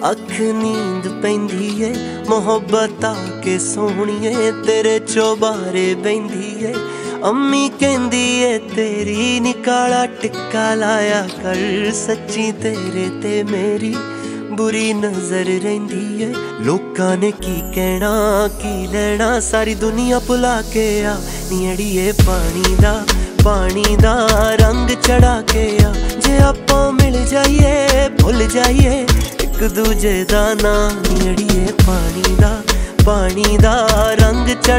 अख नींद पैंदी है मोहब्बत आके सोहणीए तेरे चौबारे बहिंदी है। अम्मी कहंदी है तेरी निकाला टिक्का लाया कर, सच्ची तेरे ते मेरी बुरी नजर रहिंदी है। लोकां ने की कहना की लेना, सारी दुनिया भुला के आ नी अड़िए पानी दा रंग चढ़ा के आ। जे आपां मिल जाइए भुल जाइए एक दूजे दा नां, नी अड़िए पानी दा रंग चढ़ा